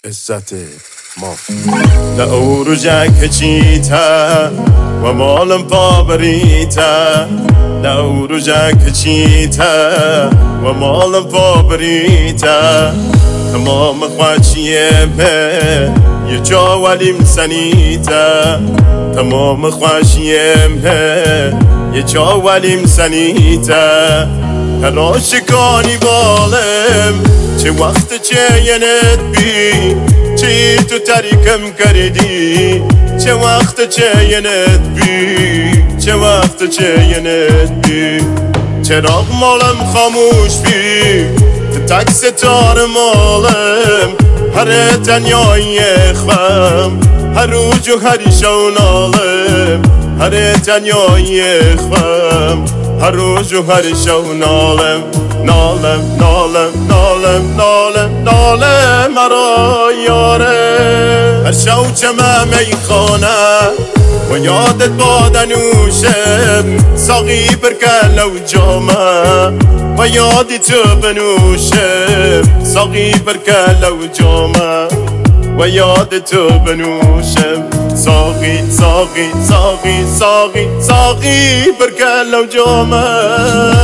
عزت ما لأورجك چیتا و مالم پابریتا لأورجك چیتا و مالم پابریتا تمام خواشیه به یه جا ولیم سنیتا تمام خواشیه به یه جا ولیم سنیتا هراشکانی بالم چه وقت چه ینت بی چی تو تریکم کردی چه وقت چه ینت بی چه وقت چه ینت بی چراغ مالم خاموش بی تک ستاره مالم هر تنیایی خم هر روز و هر شونالم هر تنیایی خم هر روز و هر شونالم نالم نالم نالم نالم نالم مرا یاره هر شو چمه میخانه و یادت بادنوشم ساقی برکل و جامه و یادی تو بنوشم ساقی برکل و جامه و یاد تو بنوشم ساقی ساقی ساقی ساقی ساقی برکل و جامه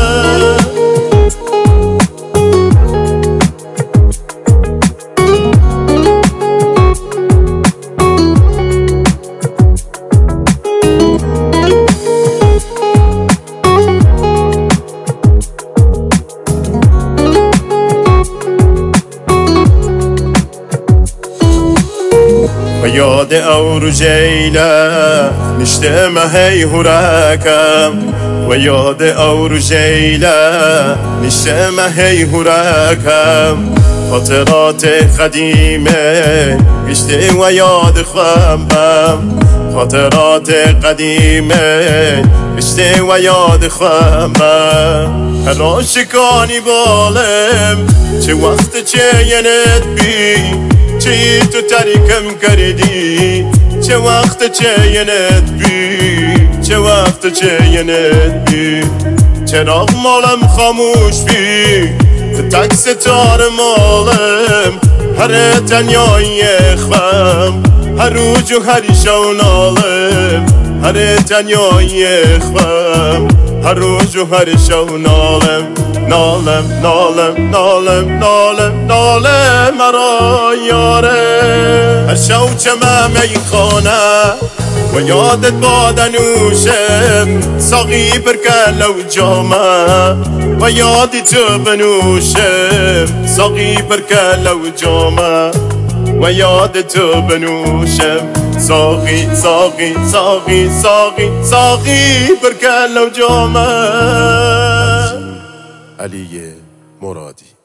یاد اور جیلا نشتم هی هراکم و یاد اور جیلا نشتم هی هراکم خاطرات قدیمه گشته و یاد خواهم خاطرات قدیمه گشته و یاد خواهم هر آشکانی بالم چه وقت چه ینت بی چی تو تریکم کردی چه وقت چه ینت بی چه وقت چه ینت بی چراغ مالم خاموش بی تک ستاره مالم هر تنیایی خم هر روز و هر شونالم هر تنیایی خم هر روز و هر شونالم نالم نالم نالم نالم نالم مرا یاره هر شو چمه میخانه و یادت بادنوشم ساقی برکل و جامه و یادی تو بنوشم ساقی برکل و جامه و یاد تو بنوشم ساقی ساقی ساقی ساقی ساقی برکل و جامه علی مرادی